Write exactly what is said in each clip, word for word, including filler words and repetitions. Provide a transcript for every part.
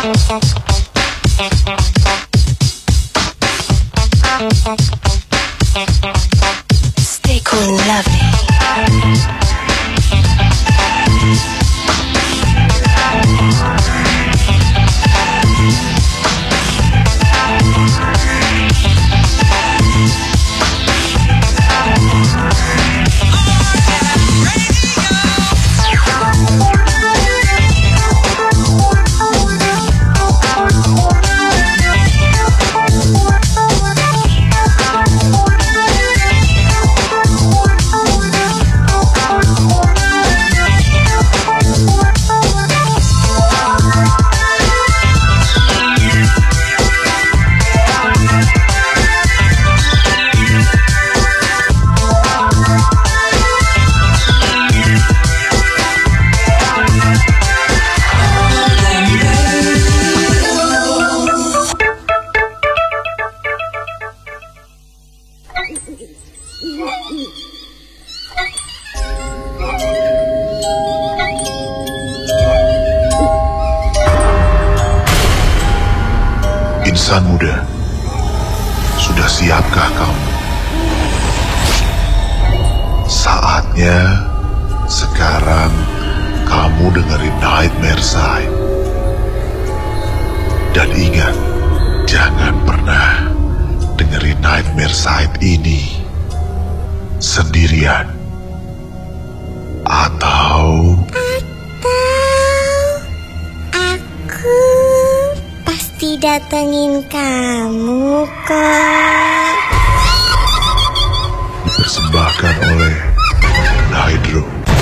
Stay cool, lovely. Insan muda, sudah siapkah kamu? Saatnya sekarang kamu dengerin Nightmare Side. Dan ingat, jangan pernah dengerin Nightmare Side ini sendirian. Atau datengin kamu kok. Dipersembahkan oleh Hydro.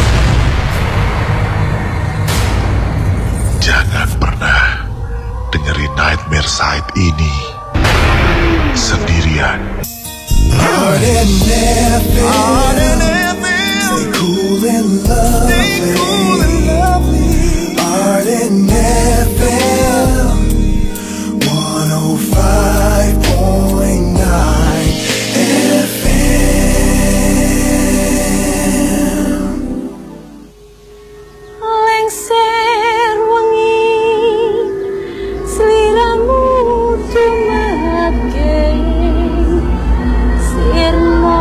Jangan pernah dengerin Nightmare Side ini sendirian. Hard and F M. Hard and F M. Stay cool and lovely. Stay cool and lovely. Hard and F M. one oh five point nine F M. Lengser wengi sliramu tumake sirmo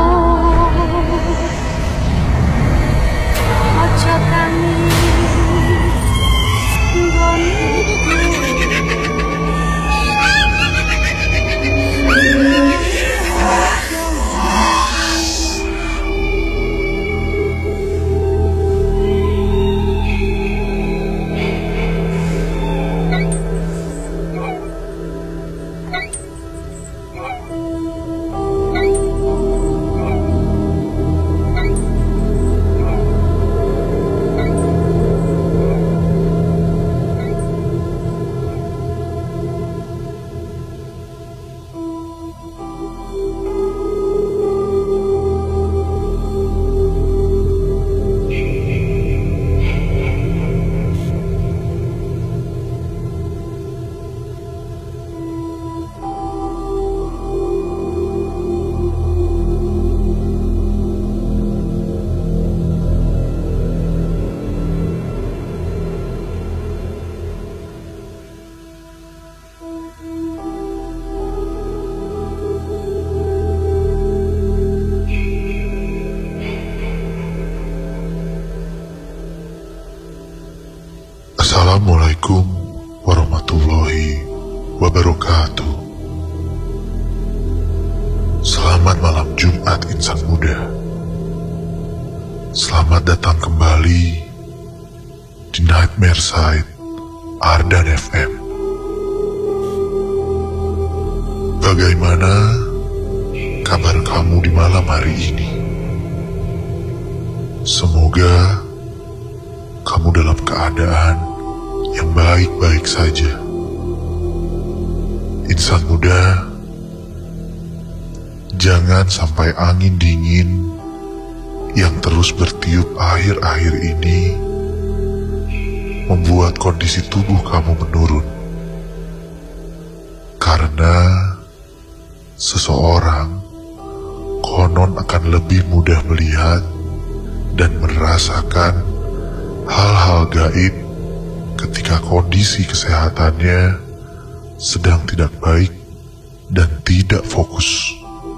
aja kami Assalamualaikum warahmatullahi wabarakatuh. Selamat malam Jumat insan muda. Selamat datang kembali di Nightmare Side Ardan F M. Bagaimana kabar kamu di malam hari ini? Semoga kamu dalam keadaan yang baik-baik saja. Insan muda, jangan sampai angin dingin yang terus bertiup akhir-akhir ini membuat kondisi tubuh kamu menurun. Karena seseorang konon akan lebih mudah melihat dan merasakan hal-hal gaib ketika kondisi kesehatannya sedang tidak baik dan tidak fokus.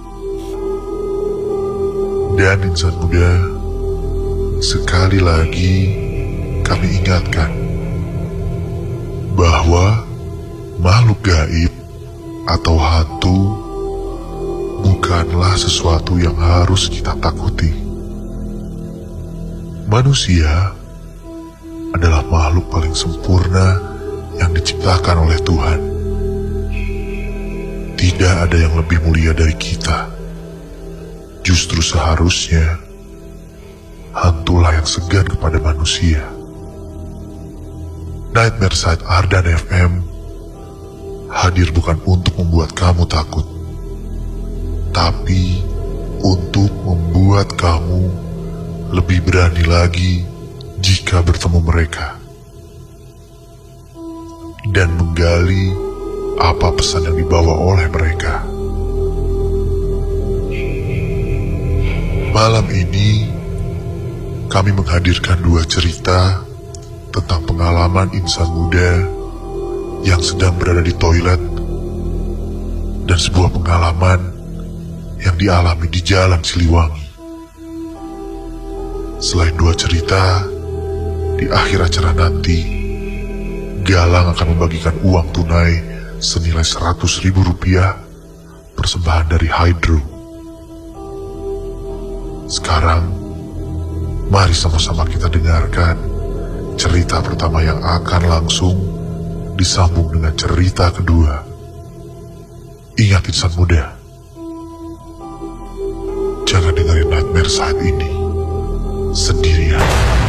Dan insan muda, sekali lagi kami ingatkan bahwa makhluk gaib atau hantu bukanlah sesuatu yang harus kita takuti. Manusia adalah makhluk paling sempurna yang diciptakan oleh Tuhan. Tidak ada yang lebih mulia dari kita. Justru seharusnya hantulah yang segan kepada manusia. Nightmare Side Ardan F M hadir bukan untuk membuat kamu takut, tapi untuk membuat kamu lebih berani lagi jika bertemu mereka dan menggali apa pesan yang dibawa oleh mereka. Malam ini kami menghadirkan dua cerita tentang pengalaman insan muda yang sedang berada di toilet dan sebuah pengalaman yang dialami di Jalan Siliwangi. Selain dua cerita, di akhir acara nanti Galang akan membagikan uang tunai senilai seratus ribu rupiah persembahan dari Hydro. Sekarang, mari sama-sama kita dengarkan cerita pertama yang akan langsung disambung dengan cerita kedua. Ingat insan muda, jangan dengerin Nightmare saat ini sendirian.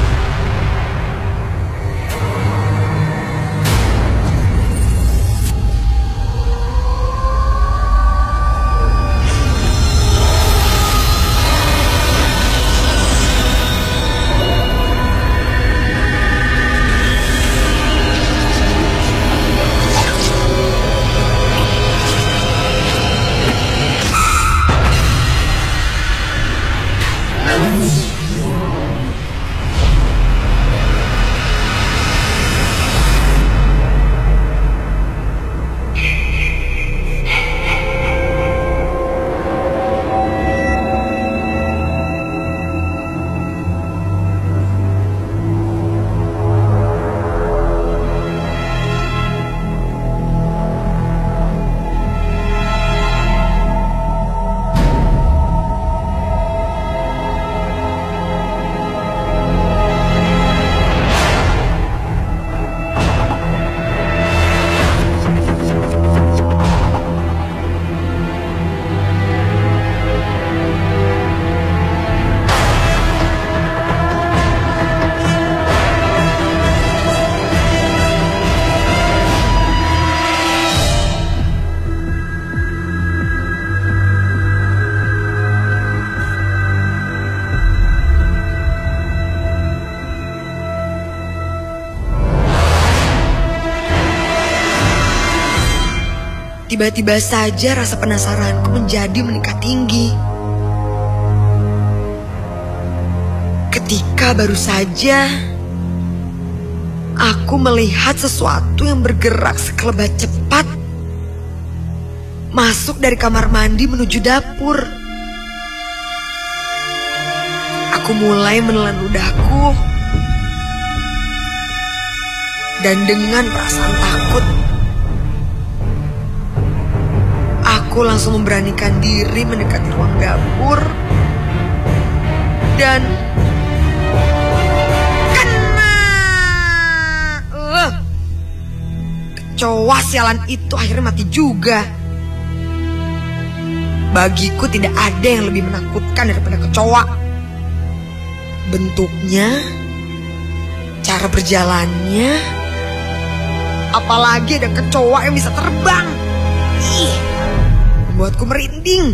Tiba-tiba saja rasa penasaranku menjadi meningkat tinggi. Ketika baru saja aku melihat sesuatu yang bergerak sekelebat cepat masuk dari kamar mandi menuju dapur. Aku mulai menelan ludahku dan dengan perasaan takut aku langsung memberanikan diri mendekati ruang dapur dan kena. Uh, kecoa sialan itu akhirnya mati juga. Bagiku tidak ada yang lebih menakutkan daripada kecoa. Bentuknya, cara berjalannya, apalagi ada kecoa yang bisa terbang. Ih, membuatku merinding.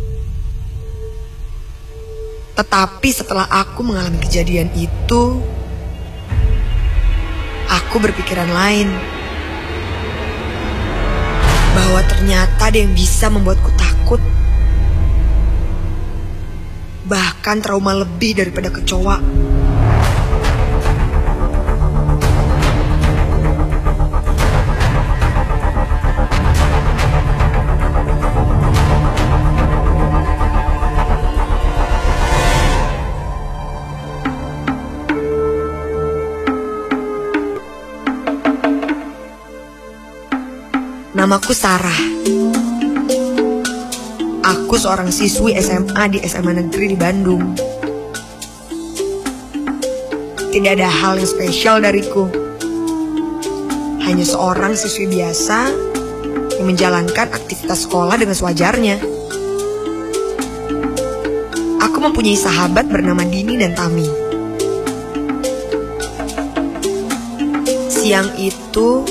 Tetapi setelah aku mengalami kejadian itu, aku berpikiran lain. Bahwa ternyata ada yang bisa membuatku takut. Bahkan trauma lebih daripada kecoa. Namaku Sarah. Aku seorang siswi S M A di S M A Negeri di Bandung. Tidak ada hal yang spesial dariku. Hanya seorang siswi biasa yang menjalankan aktivitas sekolah dengan sewajarnya. Aku mempunyai sahabat bernama Dini dan Tami. Siang itu,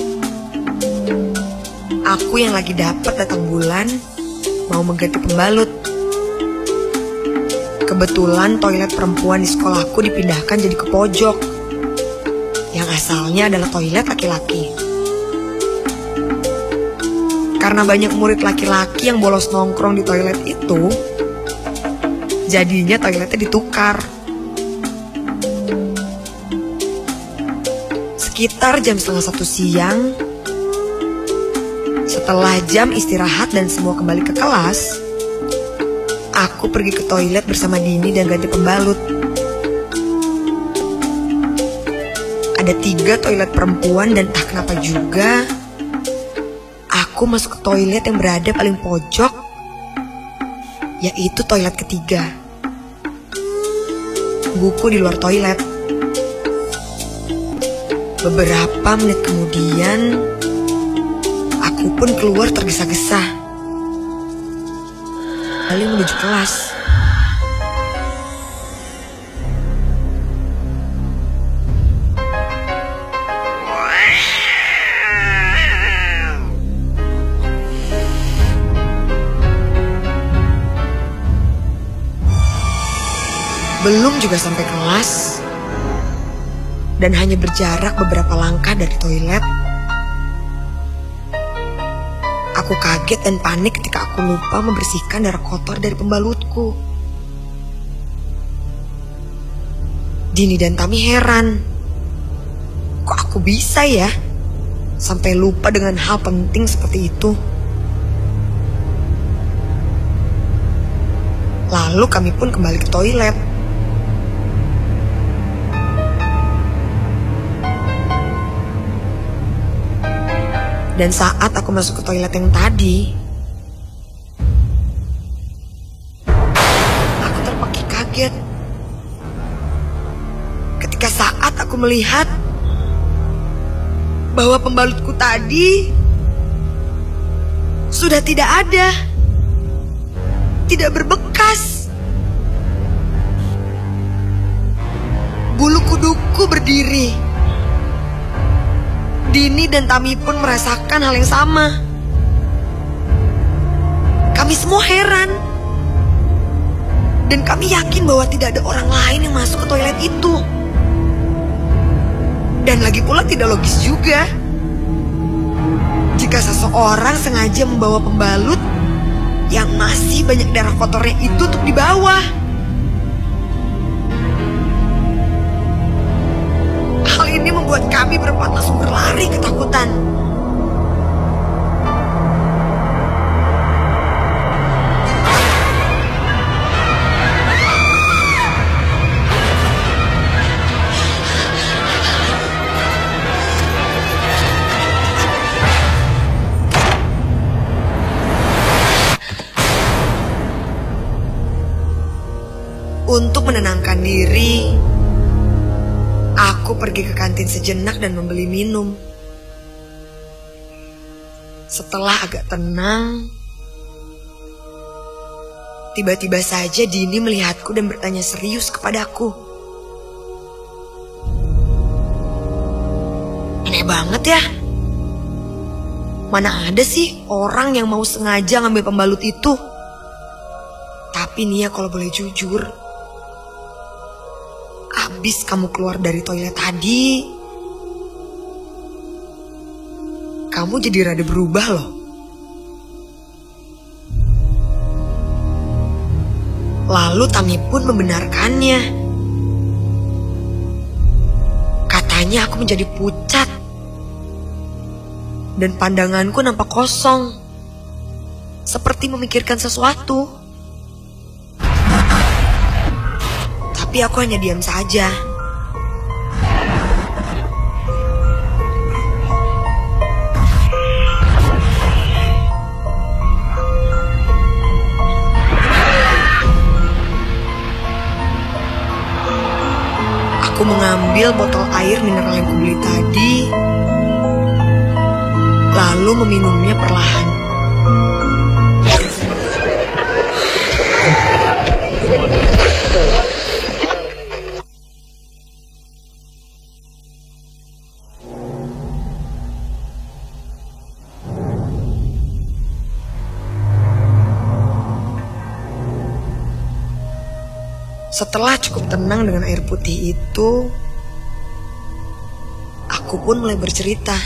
aku yang lagi dapat datang bulan mau mengganti pembalut. Kebetulan toilet perempuan di sekolahku dipindahkan jadi ke pojok, yang asalnya adalah toilet laki-laki. Karena banyak murid laki-laki yang bolos nongkrong di toilet itu, jadinya toiletnya ditukar. Sekitar jam setengah satu siang, setelah jam istirahat dan semua kembali ke kelas, aku pergi ke toilet bersama Dini dan ganti pembalut. Ada tiga toilet perempuan dan entah kenapa juga aku masuk ke toilet yang berada paling pojok, yaitu toilet ketiga. Buku di luar toilet. Beberapa menit kemudian, aku pun keluar tergesa-gesa, lalu menuju kelas. Belum juga sampai kelas, dan hanya berjarak beberapa langkah dari toilet, aku kaget dan panik ketika aku lupa membersihkan darah kotor dari pembalutku. Dini dan Tami heran, kok aku bisa ya sampai lupa dengan hal penting seperti itu. Lalu kami pun kembali ke toilet. Dan saat aku masuk ke toilet yang tadi, aku terpakik kaget ketika saat aku melihat bahwa pembalutku tadi sudah tidak ada, tidak berbekas. Bulu kuduku berdiri. Dini dan Tami pun merasakan hal yang sama. Kami semua heran. Dan kami yakin bahwa tidak ada orang lain yang masuk ke toilet itu. Dan lagi pula tidak logis juga jika seseorang sengaja membawa pembalut yang masih banyak darah kotornya itu untuk dibawa. Hal ini membuat kami berempat langsung berlari ketakutan. Untuk menenangkan diri, aku pergi ke kantin sejenak dan membeli minum. Setelah agak tenang, tiba-tiba saja Dini melihatku dan bertanya serius kepadaku. Aneh banget ya. Mana ada sih orang yang mau sengaja ngambil pembalut itu? Tapi nih ya, kalau boleh jujur, abis kamu keluar dari toilet tadi, kamu jadi rada berubah loh. Lalu Tami pun membenarkannya. Katanya aku menjadi pucat. Dan pandanganku nampak kosong. Seperti memikirkan sesuatu. Tapi aku hanya diam saja. mengambil botol air mineral yang kubeli tadi, lalu meminumnya perlahan. Setelah cukup tenang dengan air putih itu, aku pun mulai bercerita.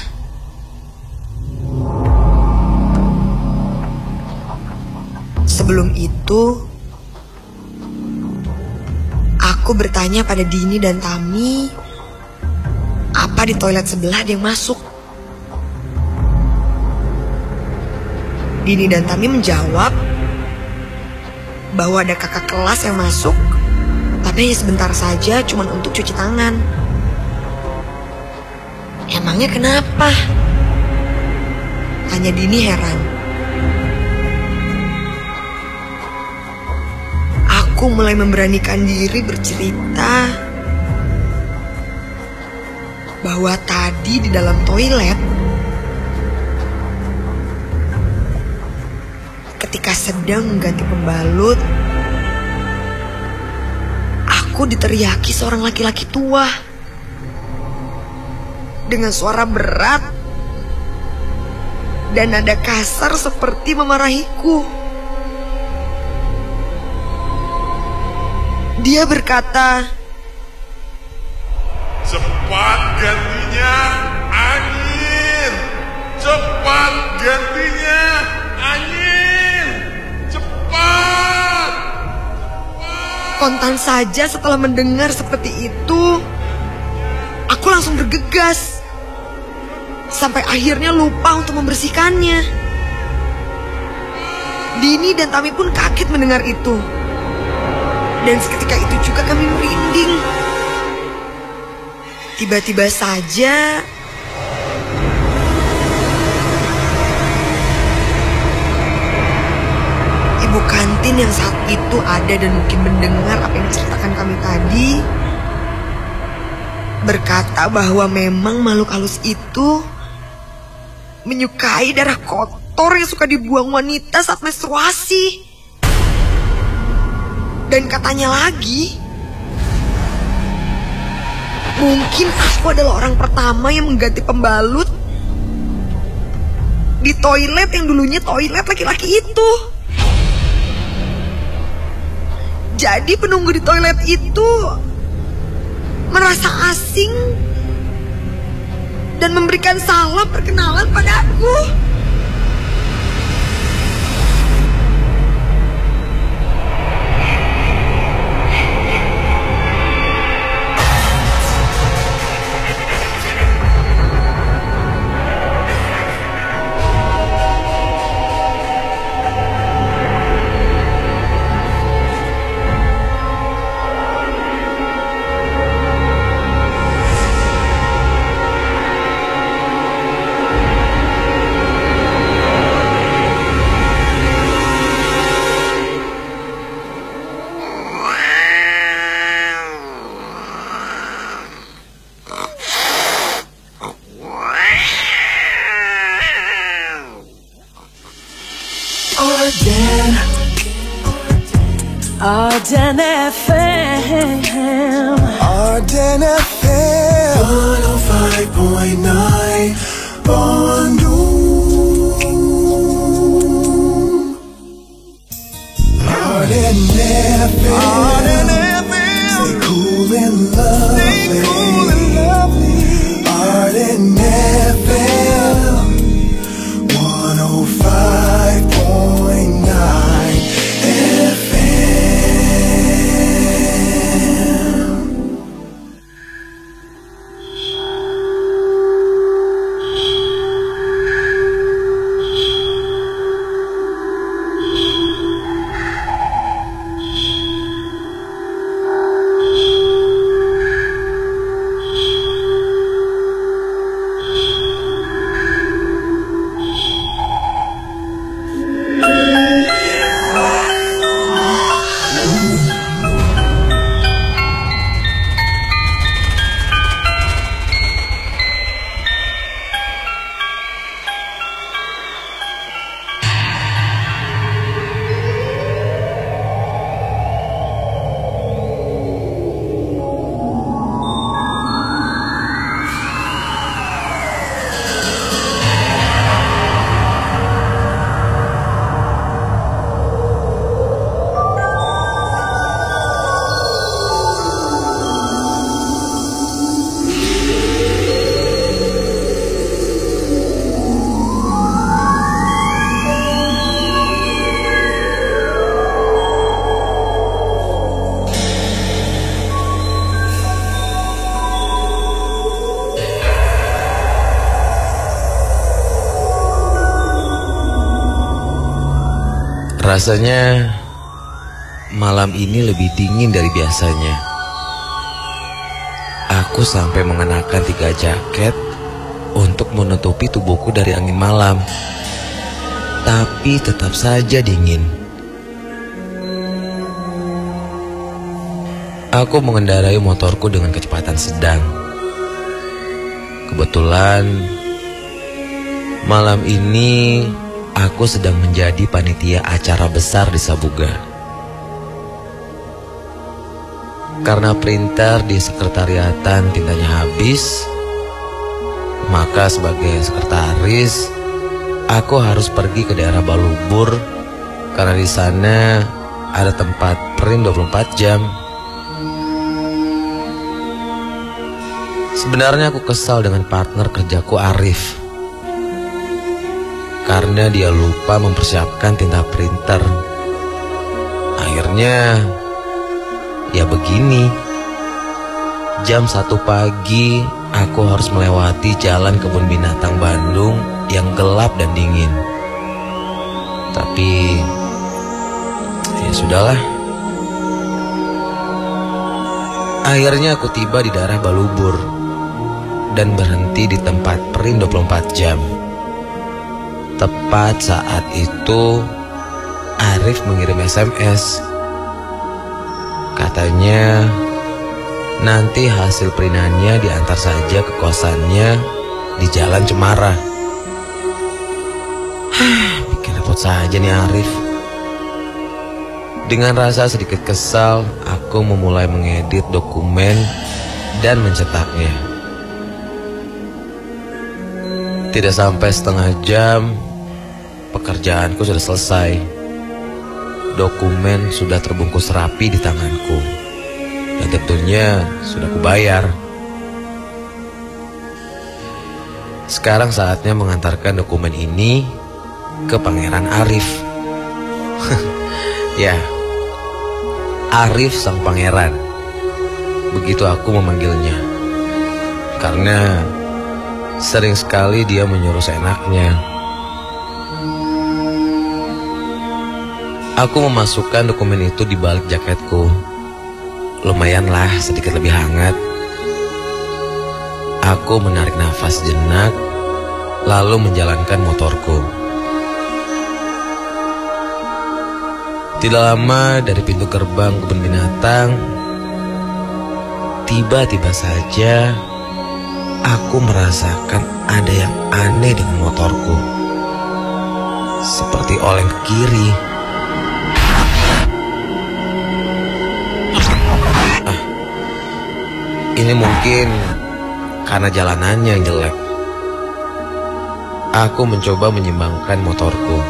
Sebelum itu, aku bertanya pada Dini dan Tami, apa di toilet sebelah ada yang masuk. Dini dan Tami menjawab bahwa ada kakak kelas yang masuk, tapi hanya sebentar saja, cuma untuk cuci tangan. Emangnya kenapa? Tanya Dini heran. Aku mulai memberanikan diri bercerita bahwa tadi di dalam toilet, ketika sedang mengganti pembalut, aku diteriaki seorang laki-laki tua dengan suara berat dan nada kasar seperti memarahiku. Dia berkata, "Cepat gantinya angin! Cepat gantinya angin! Cepat!" Kontan saja setelah mendengar seperti itu, aku langsung bergegas. Sampai akhirnya lupa untuk membersihkannya. Dini dan Tami pun kaget mendengar itu. Dan seketika itu juga kami merinding. Tiba-tiba saja ibu kantin yang saat itu ada dan mungkin mendengar apa yang diceritakan kami tadi berkata bahwa memang makhluk halus itu menyukai darah kotor yang suka dibuang wanita saat menstruasi. Dan katanya lagi, mungkin aku adalah orang pertama yang mengganti pembalut di toilet yang dulunya toilet laki-laki itu. Jadi penunggu di toilet itu merasa asing dan memberikan salam perkenalan pada aku. Arden F M, Arden F M one oh five point nine Bandung. Arden F M, Arden F M, stay cool and lovely, stay cool and lovely. Arden F M one oh five point nine F M. Rasanya malam ini lebih dingin dari biasanya. Aku sampai mengenakan tiga jaket untuk menutupi tubuhku dari angin malam. Tapi tetap saja dingin. Aku mengendarai motorku dengan kecepatan sedang. Kebetulan malam ini aku sedang menjadi panitia acara besar di Sabuga. Karena printer di sekretariatan tintanya habis, maka sebagai sekretaris aku harus pergi ke daerah Balubur karena di sana ada tempat print dua puluh empat jam. Sebenarnya aku kesal dengan partner kerjaku Arif karena dia lupa mempersiapkan tinta printer. Akhirnya ya begini, jam satu pagi aku harus melewati jalan kebun binatang Bandung yang gelap dan dingin. Tapi ya sudahlah. Akhirnya aku tiba di daerah Balubur dan berhenti di tempat print dua puluh empat jam. Tepat saat itu Arif mengirim S M S. Katanya nanti hasil printannya diantar saja ke kosannya di Jalan Cemara. Bikin repot saja nih Arif. Dengan rasa sedikit kesal, aku memulai mengedit dokumen dan mencetaknya. Tidak sampai setengah jam, pekerjaanku sudah selesai. Dokumen sudah terbungkus rapi di tanganku. Dan tentunya sudah kubayar. Sekarang saatnya mengantarkan dokumen ini ke Pangeran Arif. Ya, Arif sang pangeran. Begitu aku memanggilnya. Karena sering sekali dia menyuruh seenaknya. Aku memasukkan dokumen itu di balik jaketku. Lumayanlah sedikit lebih hangat. Aku menarik nafas jenak, lalu menjalankan motorku. Tidak lama dari pintu gerbang kebun binatang, tiba-tiba saja aku merasakan ada yang aneh dengan motorku. Seperti oleng ke kiri. Ah, ini mungkin karena jalanannya yang jelek. Aku mencoba menyimbangkan motorku.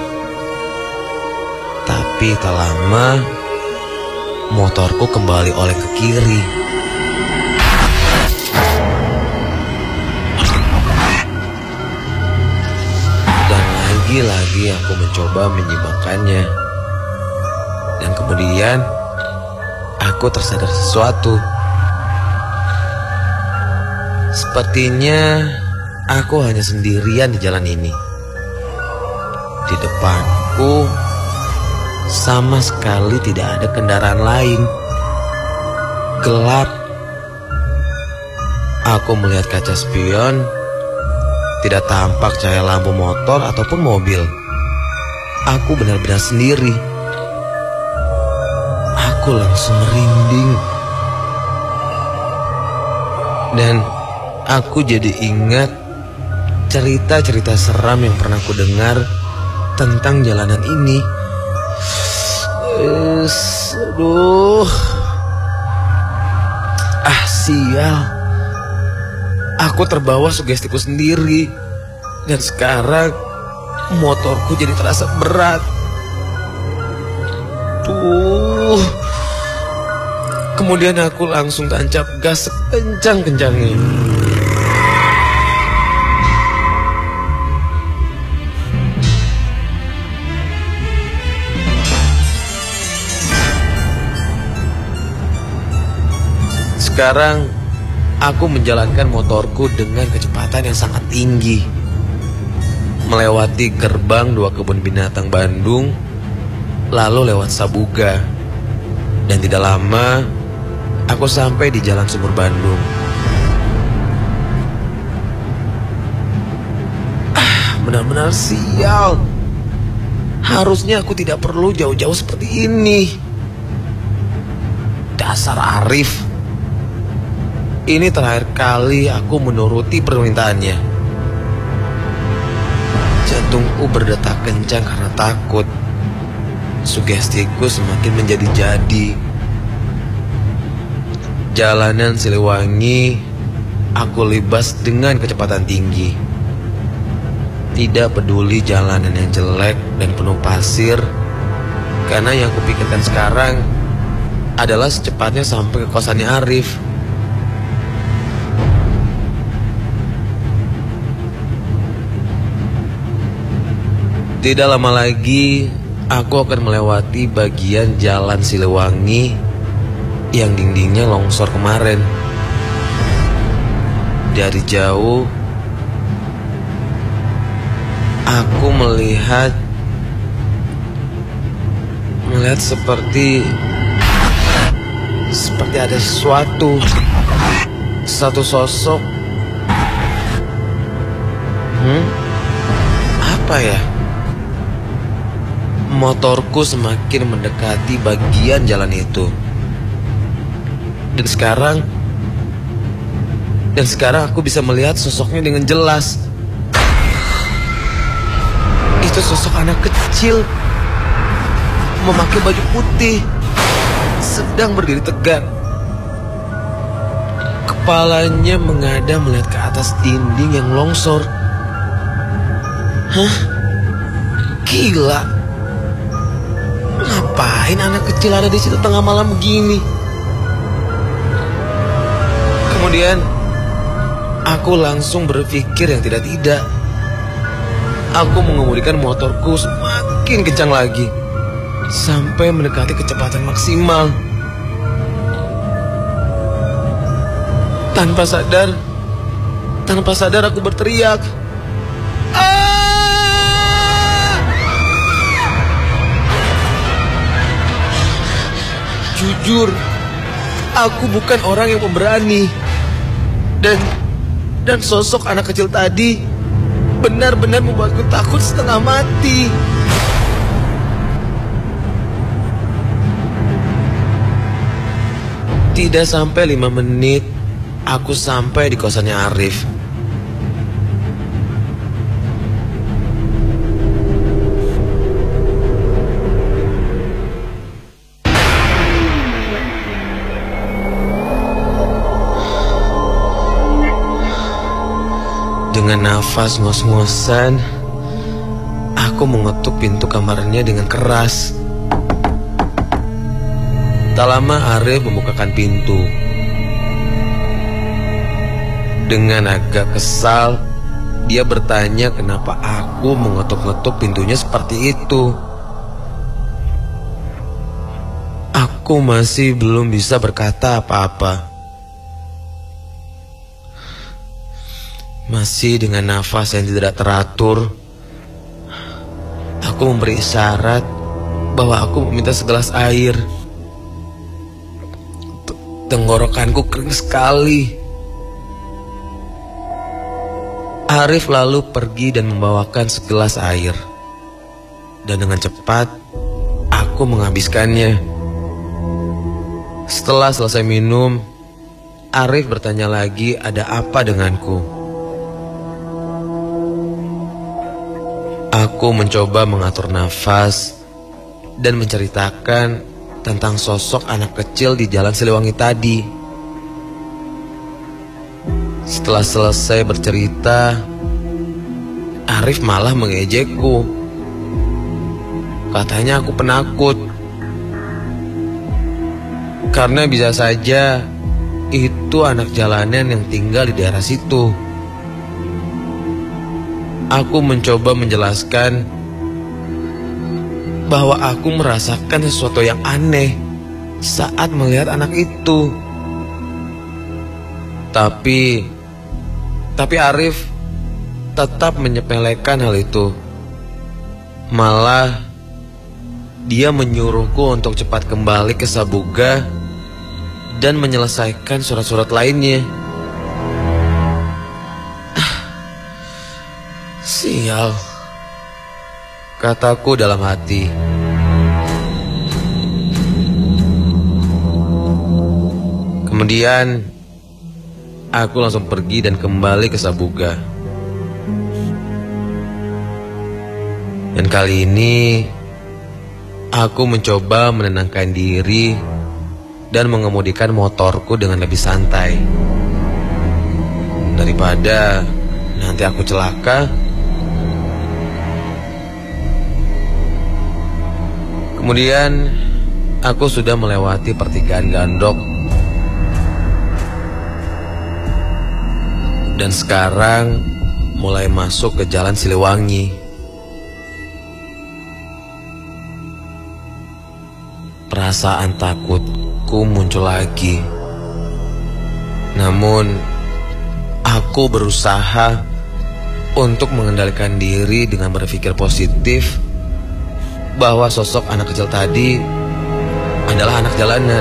Tapi tak lama, motorku kembali oleng ke kiri. Lagi-lagi aku mencoba menyimbangkannya. Dan kemudian aku tersadar sesuatu. Sepertinya aku hanya sendirian di jalan ini. Di depanku sama sekali tidak ada kendaraan lain. Gelap. Aku melihat kaca spion. Tidak tampak cahaya lampu motor ataupun mobil. Aku benar-benar sendiri. Aku langsung merinding. Dan aku jadi ingat cerita-cerita seram yang pernah aku dengar tentang jalanan ini. Es, aduh. Ah, sial. Aku terbawa sugestiku sendiri. Dan sekarang motorku jadi terasa berat. Tuh. Kemudian aku langsung tancap gas sekencang-kencangnya. Sekarang aku menjalankan motorku dengan kecepatan yang sangat tinggi. Melewati gerbang dua kebun binatang Bandung lalu lewat Sabuga, dan tidak lama aku sampai di Jalan Sumur Bandung. Ah, benar-benar sial. Harusnya aku tidak perlu jauh-jauh seperti ini. Dasar Arif. Ini terakhir kali aku menuruti permintaannya. Jantungku berdetak kencang karena takut. Sugestiku semakin menjadi-jadi. Jalanan Siliwangi aku libas dengan kecepatan tinggi. Tidak peduli jalanan yang jelek dan penuh pasir, karena yang kupikirkan sekarang adalah secepatnya sampai ke kosannya Arif. Tidak lama lagi aku akan melewati bagian Jalan Siliwangi yang dindingnya longsor kemarin. Dari jauh aku melihat melihat seperti seperti ada sesuatu, satu sosok. Hmm? Apa ya? Motorku semakin mendekati bagian jalan itu. Dan sekarang Dan sekarang aku bisa melihat sosoknya dengan jelas. Itu sosok anak kecil memakai baju putih, sedang berdiri tegak. Kepalanya menghadap melihat ke atas dinding yang longsor. Hah? Gila. Ngapain anak kecil ada di situ tengah malam begini? Kemudian aku langsung berpikir yang tidak-tidak. Aku mengemudikan motorku semakin kencang lagi sampai mendekati kecepatan maksimal. Tanpa sadar, tanpa sadar aku berteriak. Jujur, aku bukan orang yang pemberani. Dan dan sosok anak kecil tadi benar-benar membuatku takut setengah mati. Tidak sampai lima menit, aku sampai di kosannya Arif. Dengan nafas ngos-ngosan, aku mengetuk pintu kamarnya dengan keras. Tak lama Arif membukakan pintu. Dengan agak kesal, dia bertanya kenapa aku mengetuk-ngetuk pintunya seperti itu. Aku masih belum bisa berkata apa-apa. Masih dengan nafas yang tidak teratur, aku memberi isyarat bahwa aku meminta segelas air. Tenggorokanku kering sekali. Arif lalu pergi dan membawakan segelas air. Dan dengan cepat, aku menghabiskannya. Setelah selesai minum, Arif bertanya lagi ada apa denganku. Aku mencoba mengatur nafas dan menceritakan tentang sosok anak kecil di Jalan Siliwangi tadi. Setelah selesai bercerita, Arif malah mengejekku. Katanya aku penakut. Karena bisa saja itu anak jalanan yang tinggal di daerah situ. Aku mencoba menjelaskan bahwa aku merasakan sesuatu yang aneh saat melihat anak itu. Tapi, tapi Arif tetap menyepelekan hal itu. Malah, dia menyuruhku untuk cepat kembali ke Sabuga dan menyelesaikan surat-surat lainnya. Sial, kataku dalam hati. Kemudian aku langsung pergi dan kembali ke Sabuga. Dan kali ini aku mencoba menenangkan diri dan mengemudikan motorku dengan lebih santai. Daripada nanti aku celaka. Kemudian aku sudah melewati pertigaan Gandok. Dan sekarang mulai masuk ke jalan Siliwangi. Perasaan takutku muncul lagi. Namun aku berusaha untuk mengendalikan diri dengan berpikir positif bahwa sosok anak kecil tadi adalah anak jalanan.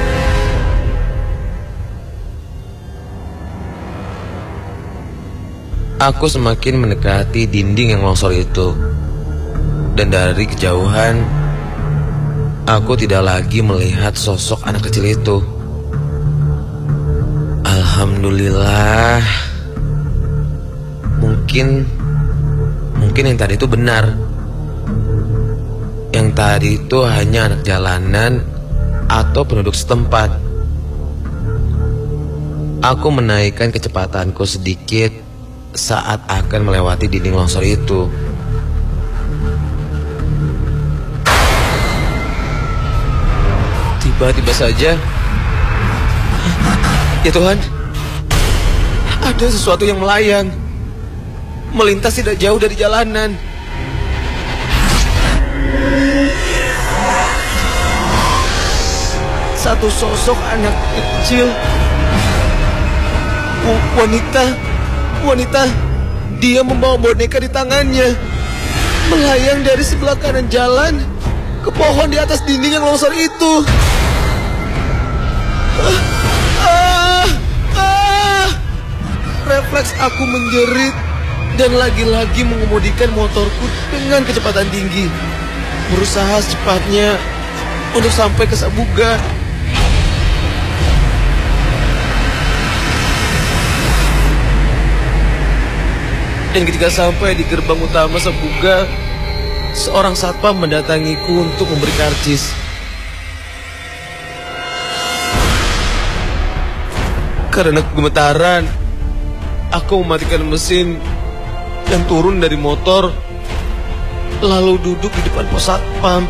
Aku semakin mendekati dinding yang longsor itu. Dan dari kejauhan, aku tidak lagi melihat sosok anak kecil itu. Alhamdulillah. Mungkin Mungkin yang tadi itu benar. Yang tadi itu hanya anak jalanan atau penduduk setempat. Aku menaikkan kecepatanku sedikit saat akan melewati dinding longsor itu. Tiba-tiba saja, ya Tuhan, ada sesuatu yang melayang, melintas tidak jauh dari jalanan. Satu sosok anak kecil, wanita, wanita, dia membawa boneka di tangannya, melayang dari sebelah kanan jalan ke pohon di atas dinding yang longsor itu. Ah, ah, ah. Refleks aku menjerit dan lagi-lagi mengemudikan motorku dengan kecepatan tinggi, berusaha secepatnya untuk sampai ke Sabuga. Dan ketika sampai di gerbang utama Sabuga, seorang satpam mendatangiku untuk memberi karcis. Karena gemetaran, aku mematikan mesin dan turun dari motor, lalu duduk di depan pos satpam.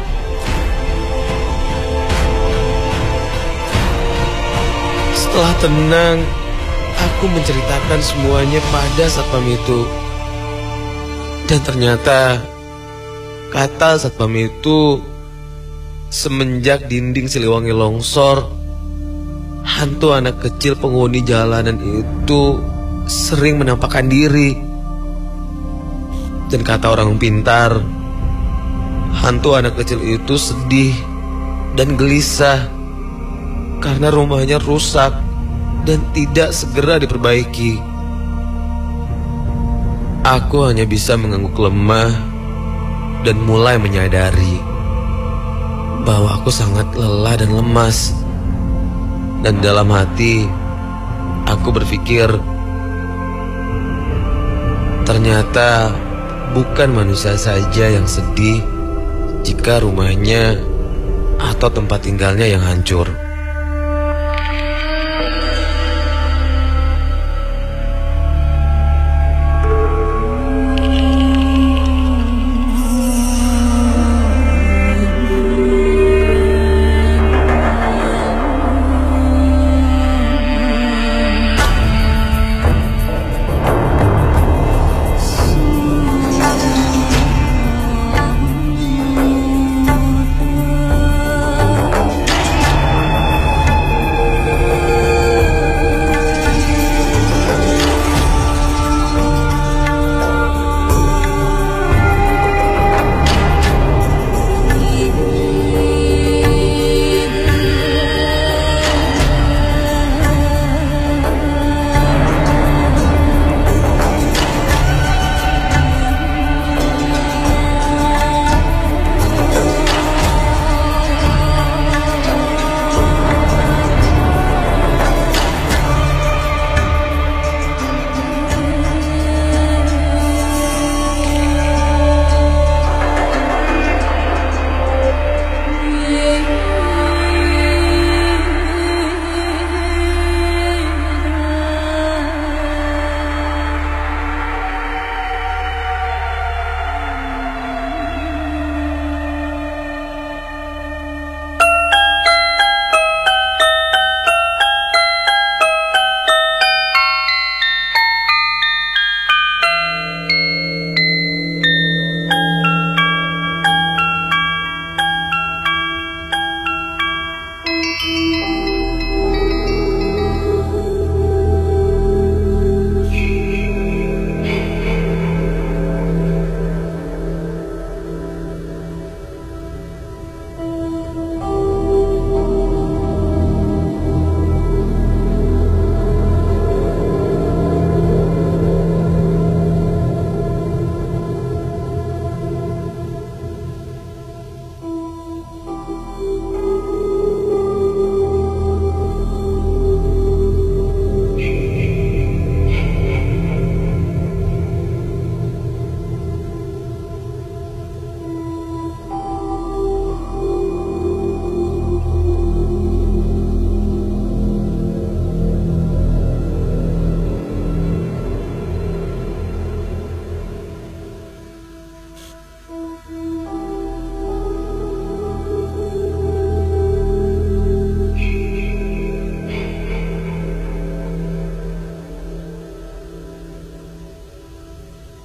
Setelah tenang, aku menceritakan semuanya pada satpam itu. Dan ternyata kata satpam itu, semenjak dinding Siliwangi longsor, hantu anak kecil penghuni jalanan itu sering menampakkan diri. Dan kata orang pintar, hantu anak kecil itu sedih dan gelisah karena rumahnya rusak dan tidak segera diperbaiki. Aku hanya bisa mengangguk lemah dan mulai menyadari bahwa aku sangat lelah dan lemas. Dan dalam hati, aku berpikir, ternyata bukan manusia saja yang sedih jika rumahnya atau tempat tinggalnya yang hancur.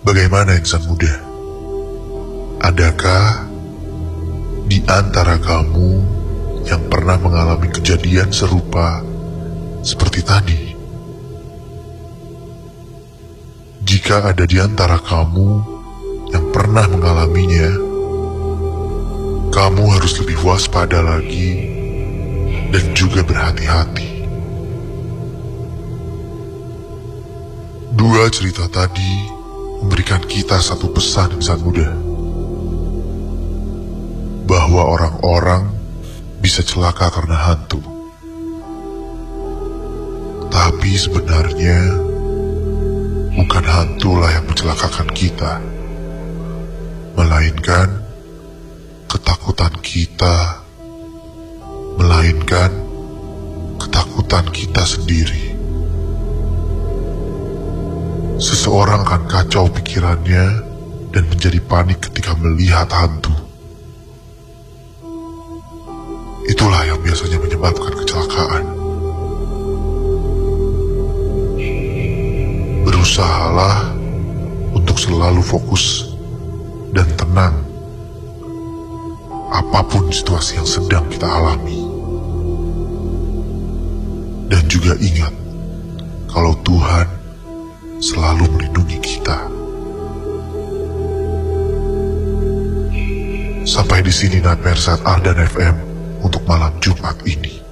Bagaimana insan muda? Adakah di antara kamu yang pernah mengalami kejadian serupa seperti tadi? Jika ada di antara kamu yang pernah mengalaminya, kamu harus lebih waspada lagi dan juga berhati-hati. Dua cerita tadi memberikan kita satu pesan insan muda, bahwa orang-orang bisa celaka karena hantu. Tapi sebenarnya bukan hantulah yang mencelakakan kita, melainkan ketakutan kita, melainkan ketakutan kita sendiri. Seseorang akan kacau pikirannya dan menjadi panik ketika melihat hantu. Itulah yang biasanya menyebabkan kecelakaan. Berusahalah untuk selalu fokus dan tenang apapun situasi yang sedang kita alami. Dan juga ingat kalau Tuhan selalu melindungi kita. Sampai di sini Nightmares at Ardan F M untuk malam Jumat ini.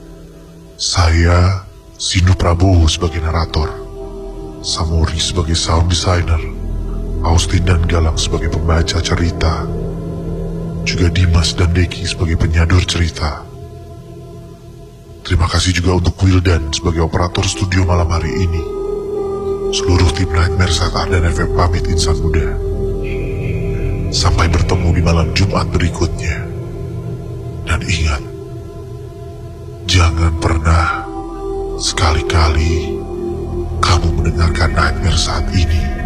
Saya Sindu Prabowo sebagai narator, Samori sebagai sound designer, Austin dan Galang sebagai pembaca cerita, juga Dimas dan Deki sebagai penyadur cerita. Terima kasih juga untuk Wildan sebagai operator studio malam hari ini. Seluruh tim Nightmares at Ardan F M pamit insan muda. Sampai bertemu di malam Jumat berikutnya. Dan ingat, jangan pernah sekali-kali kamu mendengarkan Nightmare saat ini